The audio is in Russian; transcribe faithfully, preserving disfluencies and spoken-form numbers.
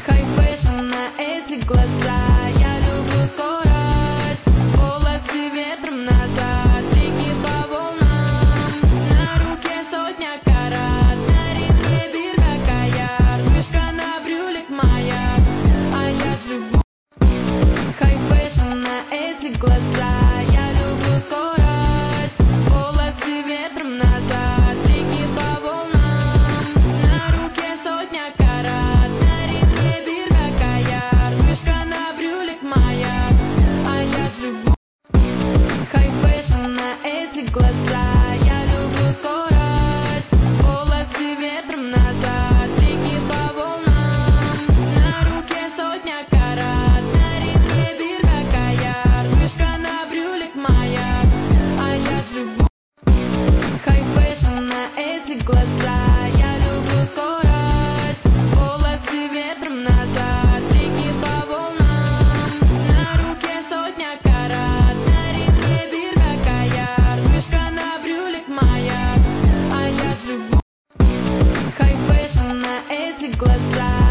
Хай фэшн на эти глаза. Я люблю скорость, волосы ветром назад, реки по волнам. На руке сотня карат, на ремне бирка каяк, вышка на брюлик маяк, а я живу. Хай фэшн на эти глаза. Я люблю скорость, волосы ветром назад, реки по волнам. На руке сотня карат, на ремне бирка каяк, вышка на брюлик маяк, а я живу. Хай фэшн на эти глаза. Я люблю скорость, волосы ветром назад, реки по волнам. На руке сотня карат, на ремне бирка каяк, вышка на брюлик маяк, а я живу. Хай фэшн на эти глаза. Я люблю скорость, волосы ветром назад, реки по волнам. На руке сотня карат, на ремне бирка каяк, вышка на брюлик маяк, а я живу. Хай фэшн на эти глаза.